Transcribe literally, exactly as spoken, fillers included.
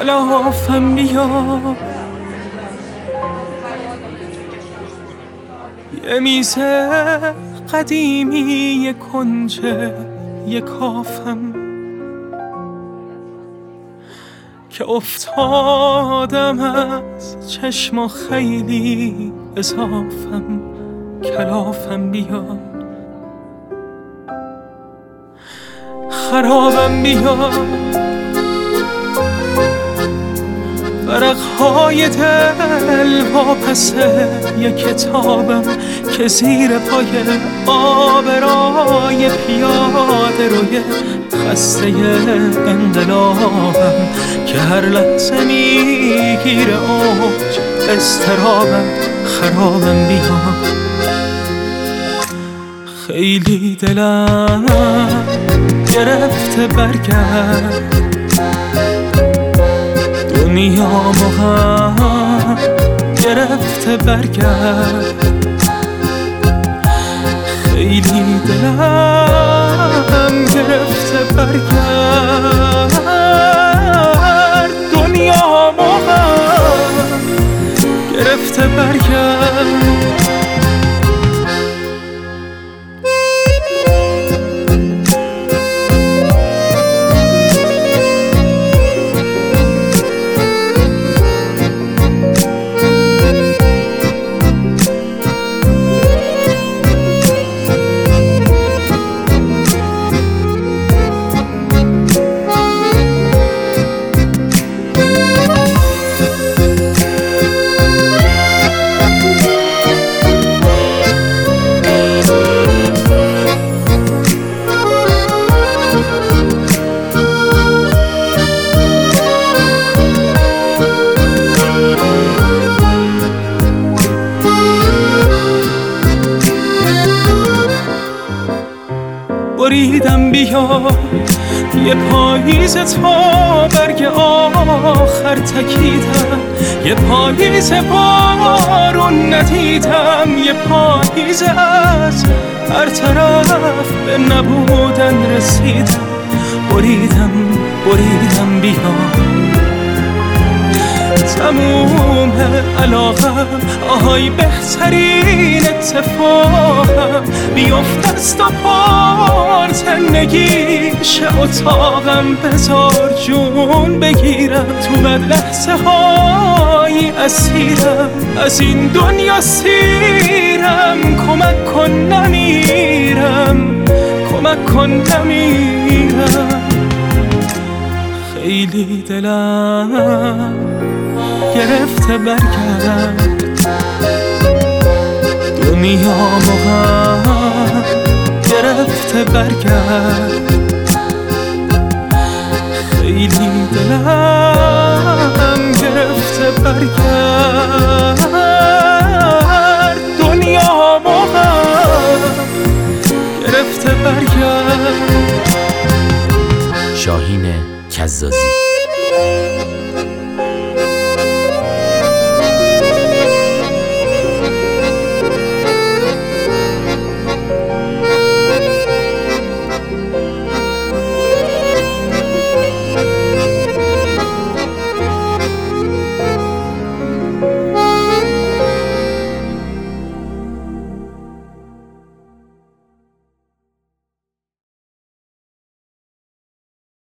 کلافم بیا، یه میز قدیمی، یه کنچه، یه کافم که افتادم از چشم و خیلی اضافم. کلافم بیا، خرابم بیا، ورقهای دل ها پس یه کتابم که زیر پای آبرای پیاده روی خسته انقلابم که هر لحظه میگیره اوج استرابم. خرابم بیا، خیلی دلم گرفته برگرد، دنیامو هم گرفته برگرد. خیلی دلم گرفته برگرد، دنیامو هم گرفته برگرد. بریدم بیا، یه پاییز تا برگ آخر تکیدم، یه پاییز بارون ندیدم، یه پاییز از هر طرف به نبودن رسیدم. بریدم بریدم بیا، تموم علاقم، آهای بهترین اتفاقم بیفت از تا پار زندگیش اتاقم. بذار جون بگیرم تو بد لحظه های اسیرم، از این دنیا سیرم. کمک کن نمیرم، کمک کن نمیرم. خیلی دلم گرفته برگرد، دنیامو هم گرفته برگرد. خیلی دلم گرفته برگرد، دنیامو هم گرفته برگرد. شاهین کزازی.